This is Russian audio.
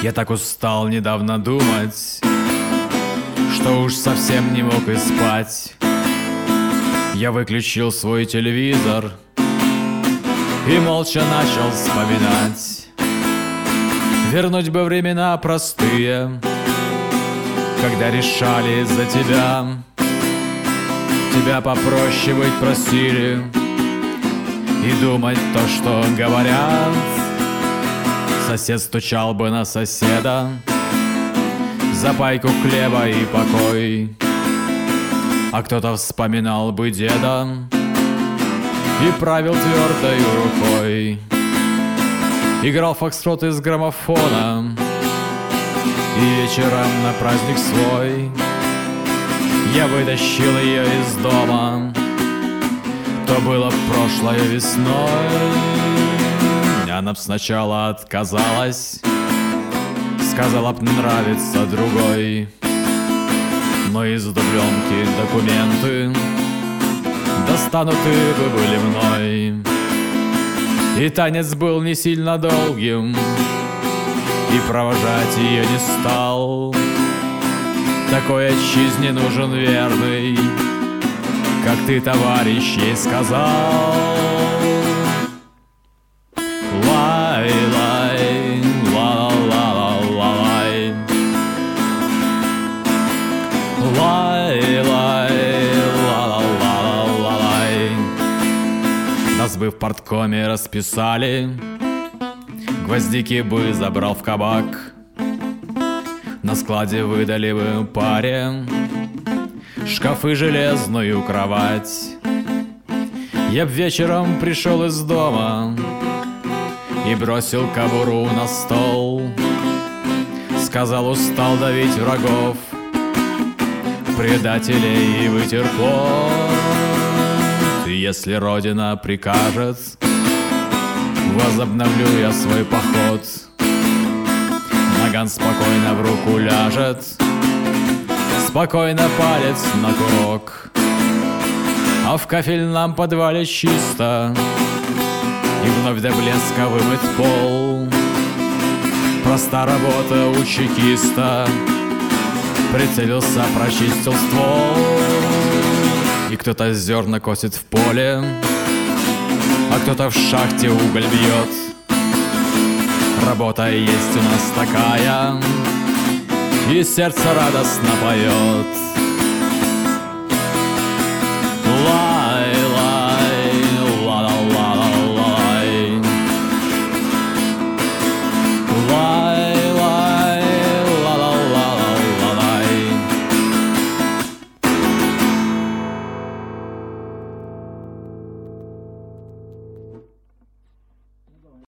Я так устал недавно думать, что уж совсем не мог и спать. Я выключил свой телевизор и молча начал вспоминать. Вернуть бы времена простые, когда решали за тебя. Тебя попроще быть просили и думать то, что говорят. Сосед стучал бы на соседа за пайку хлеба и покой, а кто-то вспоминал бы деда и правил твердой рукой. Играл фокстрот из граммофона, и вечером на праздник свой я вытащил ее из дома. То было прошлой весной. Она б сначала отказалась, сказала б, нравится другой. Но из дубленки документы достануты бы были мной. И танец был не сильно долгим, и провожать ее не стал. Такой отчизне нужен верный, как ты, товарищ, ей сказал. Лай-лай, ла-ла-ла-ла-лай, лай-лай, ла-ла-ла-ла-лай. Нас бы в парткоме расписали, гвоздики бы забрал в кабак, на складе выдали бы паре шкафы, железную кровать. Я б вечером пришел из дома и бросил кобуру на стол. Сказал, устал давить врагов, предателей и вытер пот. И если Родина прикажет, возобновлю я свой поход. Наган спокойно в руку ляжет, спокойно палец на курок, а в кафельном подвале чисто, и вновь до блеска вымыт пол. Проста работа у чекиста, прицелился, прочистил ствол. И кто-то зерна косит в поле, а кто-то в шахте уголь бьет. Работа есть у нас такая, и сердце радостно поет.